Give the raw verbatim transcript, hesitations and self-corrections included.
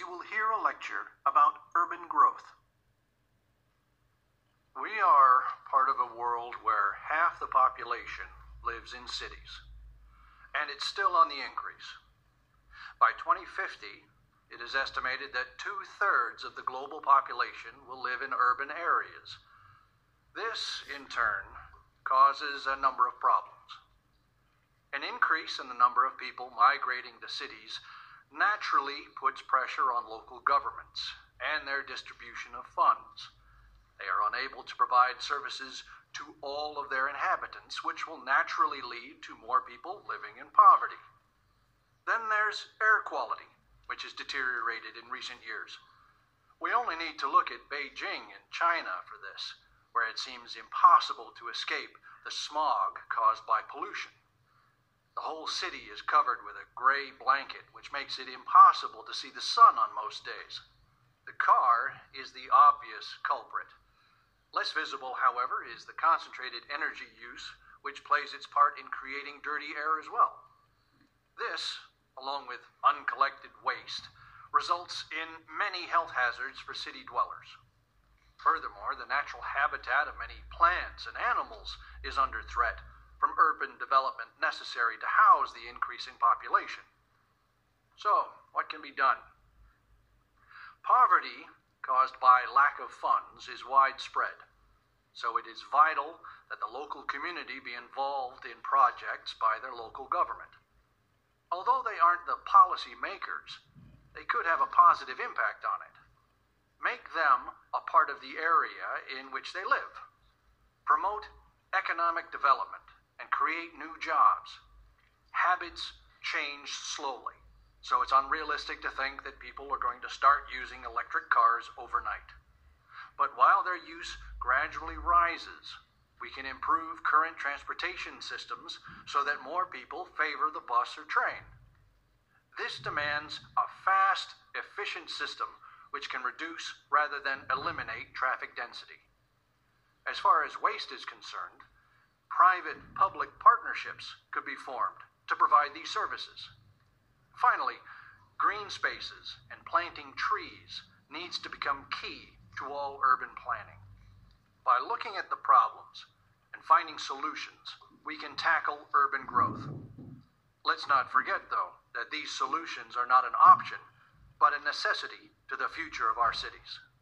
you will hear a lecture about urban growth. We are part of a world where half the population lives in cities, and it's still on the increase. By twenty fifty, it is estimated that two-thirds of the global population will live in urban areas. This, in turn, causes a number of problems. An increase in the number of people migrating to cities naturally puts pressure on local governments and their distribution of funds. They are unable to provide services to all of their inhabitants, which will naturally lead to more people living in poverty. Then there's air quality, which has deteriorated in recent years. We only need to look at Beijing in China for this, where it seems impossible to escape the smog caused by pollution. The whole city is covered with a gray blanket, which makes it impossible to see the sun on most days. The car is the obvious culprit. Less visible, however, is the concentrated energy use, which plays its part in creating dirty air as well. This, along with uncollected waste, results in many health hazards for city dwellers. Furthermore, the natural habitat of many plants and animals is under threat from urban development necessary to house the increasing population. So, what can be done? Poverty caused by lack of funds is widespread, so it is vital that the local community be involved in projects by their local government. Although they aren't the policy makers, they could have a positive impact on it. Make them a part of the area in which they live. Promote economic development and create new jobs. Habits change slowly, so it's unrealistic to think that people are going to start using electric cars overnight. But while their use gradually rises, we can improve current transportation systems so that more people favor the bus or train. This demands a fast, efficient system which can reduce rather than eliminate traffic density. As far as waste is concerned, private-public partnerships could be formed to provide these services. Finally, green spaces and planting trees needs to become key to all urban planning. By looking at the problems and finding solutions, we can tackle urban growth. Let's not forget, though, that these solutions are not an option, but a necessity to the future of our cities.